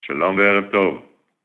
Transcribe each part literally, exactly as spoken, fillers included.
שלום וערב טוב.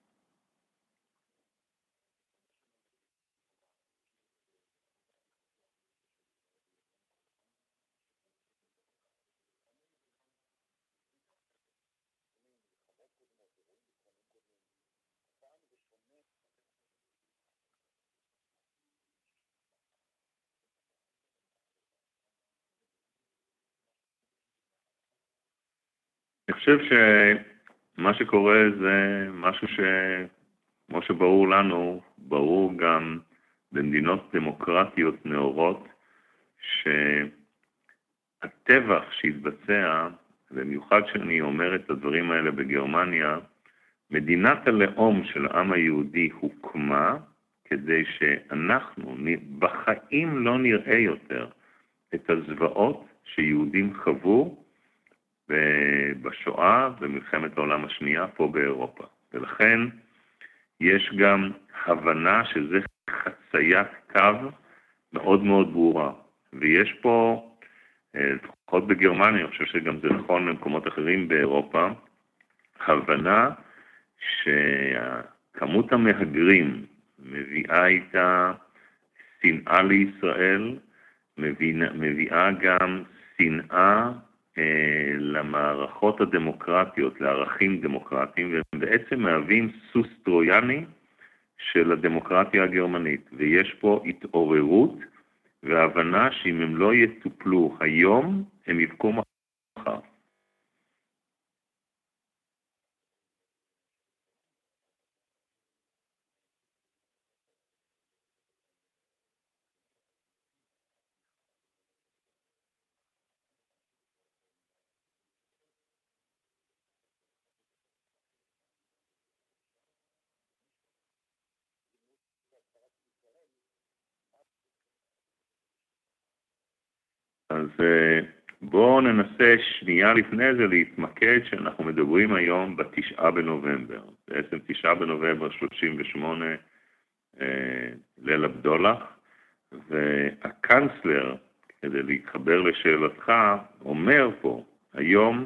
אני חושב שמה שקורה זה משהו שכמו שברור לנו, ברור גם במדינות דמוקרטיות נאורות, שהטבח שהתבצע, במיוחד שאני אומר את הדברים האלה בגרמניה, מדינת הלאום של העם היהודי הוקמה כדי שאנחנו בחיים לא נראה יותר את הזוועות שיהודים חוו בשואה, במלחמת העולם השנייה פה באירופה. ולכן יש גם הבנה שזה חציית קו מאוד מאוד ברורה. ויש פה, לפחות בגרמניה, אני חושב שגם זה נכון למקומות אחרים באירופה, הבנה שכמות המהגרים מביאה איתה שנאה לישראל, מביאה, מביאה גם שנאה למערכות הדמוקרטיות, לערכים דמוקרטיים, והם בעצם מהווים סוס טרויאני של הדמוקרטיה הגרמנית. ויש פה התעוררות והבנה שאם הם לא יטופלו היום, הם יבקו מחר. אז בואו ננסה שנייה לפני זה להתמקד שאנחנו מדברים היום בתשעה בנובמבר. בעצם תשעה בנובמבר שלושים ושמונה, אה, ליל הבדולח, והקנצלר, כדי להתחבר לשאלתך, אומר פה היום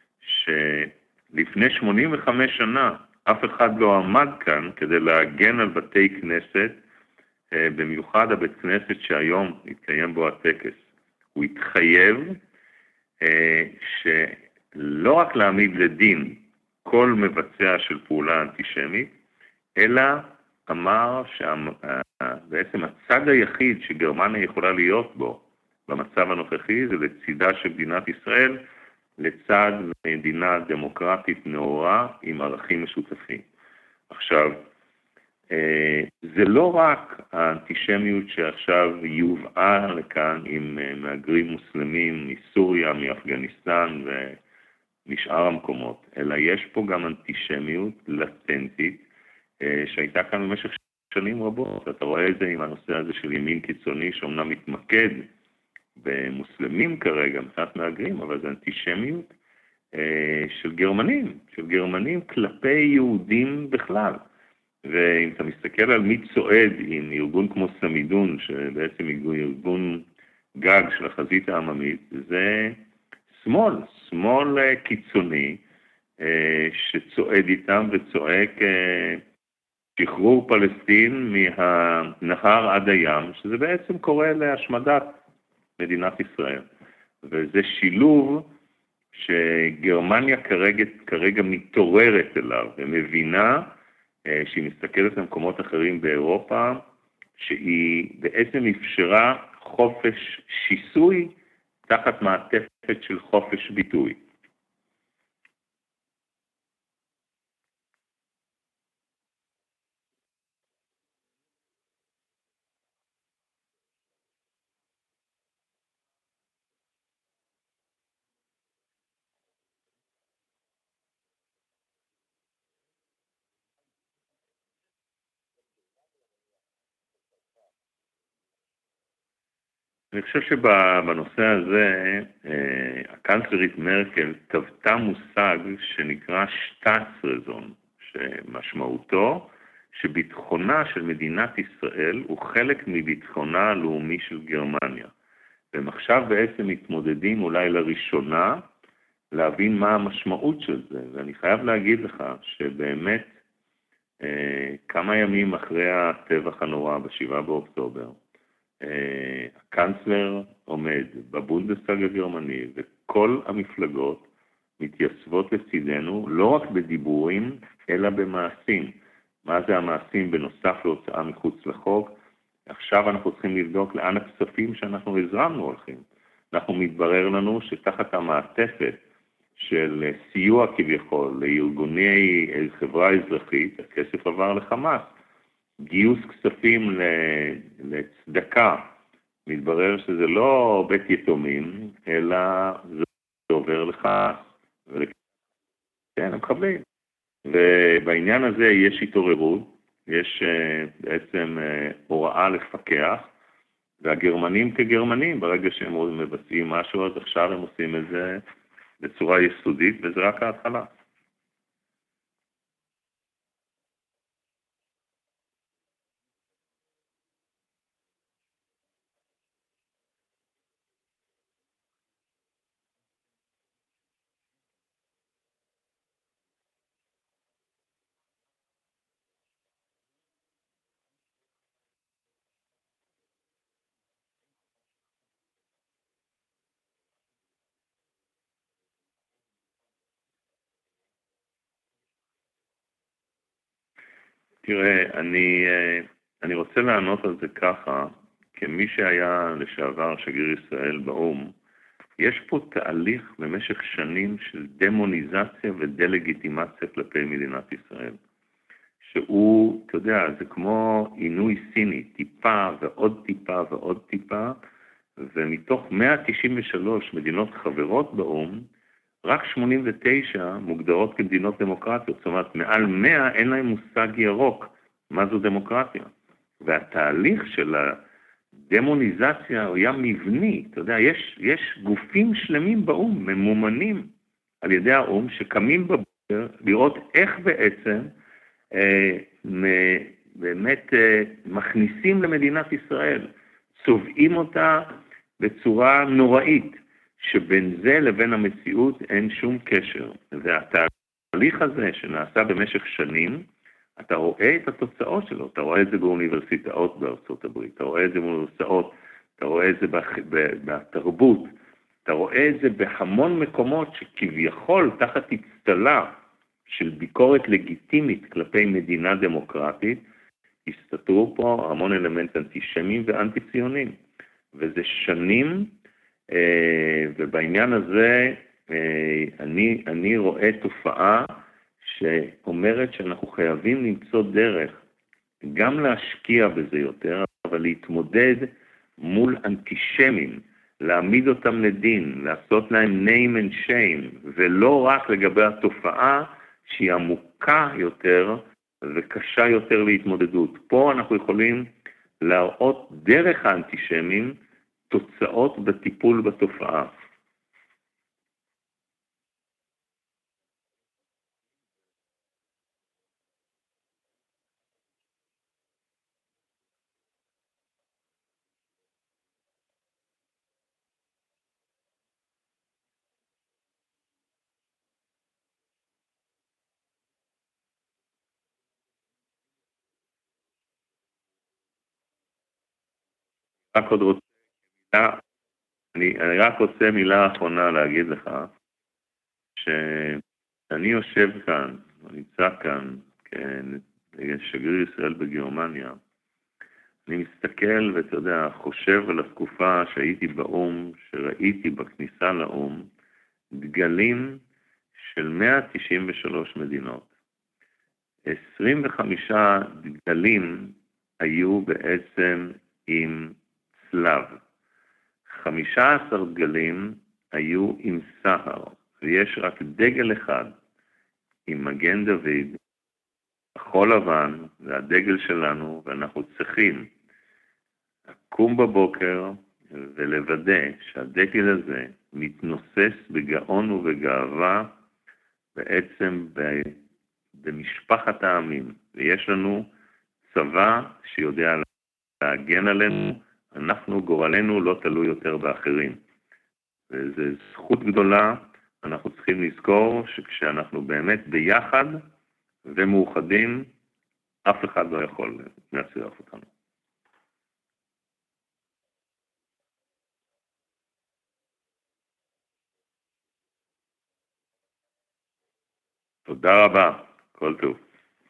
שלפני שמונים וחמש שנה אף אחד לא עמד כאן כדי להגן על בתי כנסת, אה, במיוחד הבית כנסת שהיום התקיים בו הטקס. הוא התחייב אה, שלא רק להעמיד לדין כל מבצע של פעולה אנטישמית, אלא אמר שבעצם הצד היחיד שגרמניה יכולה להיות בו במצב הנוכחי זה לצידה של מדינת ישראל, לצד מדינה דמוקרטית נאורה עם ערכים משותפים. עכשיו, זה לא רק האנטישמיות שעכשיו יובאה לכאן עם מהגרים מוסלמים מסוריה, מאפגניסטן ומשאר המקומות, אלא יש פה גם אנטישמיות לטנטית שהייתה כאן במשך שנים רבות. אתה רואה את זה עם הנושא הזה של ימין קיצוני שאומנם מתמקד במוסלמים כרגע, מבחינת מהגרים, אבל זה אנטישמיות של גרמנים, של גרמנים כלפי יהודים בכלל. ואם אתה מסתכל על מי צועד עם ארגון כמו סמידון, שבעצם ארגון גג של החזית העממית, זה שמאל, שמאל קיצוני, שצועד איתם וצועק שחרור פלסטין מהנהר עד הים, שזה בעצם קורא להשמדת מדינת ישראל. וזה שילוב שגרמניה כרגע, כרגע מתעוררת אליו ומבינה שהיא מסתכלת למקומות אחרים באירופה, שהיא בעצם אפשרה חופש שיסוי תחת מעטפת של חופש ביטוי. אני חושב שבנושא הזה, הקנצלרית מרקל טבעה מושג שנקרא שטאטסרזון, שמשמעותו שביטחונה של מדינת ישראל הוא חלק מביטחונה הלאומי של גרמניה. והם עכשיו בעצם מתמודדים אולי לראשונה להבין מה המשמעות של זה. ואני חייב להגיד לך שבאמת, אה, כמה ימים אחרי הטבח הנורא בשבעה באוקטובר, אה, הקנצלר עומד בבונדסטאג הגרמני, וכל המפלגות מתייצבות לצידנו, לא רק בדיבורים, אלא במעשים. מה זה המעשים בנוסף להוצאה מחוץ לחוק? עכשיו אנחנו צריכים לבדוק לאן הכספים שאנחנו הזרמנו הולכים. אנחנו מתברר לנו שתחת המעטפת של סיוע כביכול לארגוני חברה אזרחית, הכסף עבר לחמאס. גיוס כספים לצדקה, מתברר שזה לא בית יתומים, אלא זה עובר לך, כן, הם מחבלים. ובעניין הזה יש התעוררות, יש בעצם הוראה לפקח, והגרמנים כגרמנים, ברגע שהם מבצעים משהו, אז עכשיו הם עושים את זה בצורה יסודית, וזה רק ההתחלה. תראה, אני, אני רוצה לענות על זה ככה, כמי שהיה לשעבר שגריר ישראל באום, יש פה תהליך במשך שנים של דמוניזציה ודלגיטימציה כלפי מדינת ישראל. שהוא, אתה יודע, זה כמו עינוי סיני, טיפה ועוד טיפה ועוד טיפה, ומתוך מאה תשעים ושלוש מדינות חברות באום, רק שמונים ותשע מוגדרות כמדינות דמוקרטיות, זאת אומרת, מעל מאה אין להם מושג ירוק, מה זו דמוקרטיה. והתהליך של הדמוניזציה הוא היה מבני, אתה יודע, יש, יש גופים שלמים באום, ממומנים על ידי האום, שקמים בבוקר לראות איך בעצם, אה, באמת אה, מכניסים למדינת ישראל, צובעים אותה בצורה נוראית, שבין זה לבין המציאות אין שום קשר. והתהליך הזה שנעשה במשך שנים, אתה רואה את התוצאות שלו, אתה רואה את זה באוניברסיטאות בארצות הברית, אתה רואה את זה באוניברסיטאות, אתה רואה את זה בתרבות, אתה רואה את זה בהמון מקומות שכביכול תחת הצטלה של ביקורת לגיטימית כלפי מדינה דמוקרטית, הסתתרו פה המון אלמנט אנטישמיים ואנטי-ציונים. וזה שנים, ובעניין הזה אני, אני רואה תופעה שאומרת שאנחנו חייבים למצוא דרך גם להשקיע בזה יותר, אבל להתמודד מול אנטישמים, להעמיד אותם לדין, לעשות להם name and shame, ולא רק לגבי התופעה שהיא עמוקה יותר וקשה יותר להתמודדות. פה אנחנו יכולים להראות דרך האנטישמים תוצאות בטיפול בתופעה. רק עוד רוצה, אני, אני רק רוצה מילה אחרונה להגיד לך, שאני יושב כאן, אני נמצא כאן, כשגריר ישראל בגרמניה, אני מסתכל ואתה יודע, חושב על התקופה שהייתי באום, שראיתי בכניסה לאום, דגלים של מאה תשעים ושלוש מדינות. עשרים וחמישה דגלים היו בעצם עם צלב. חמישה עשר דגלים היו עם סהר, ויש רק דגל אחד עם מגן דוד, החול לבן, זה הדגל שלנו, ואנחנו צריכים לקום בבוקר ולוודא שהדגל הזה מתנוסס בגאון ובגאווה בעצם במשפחת העמים, ויש לנו צבא שיודע להגן עלינו, אנחנו, גורלנו לא תלוי יותר באחרים. וזו זכות גדולה, אנחנו צריכים לזכור שכשאנחנו באמת ביחד ומאוחדים, אף אחד לא יכול להצליח אותנו. תודה רבה, כל טוב.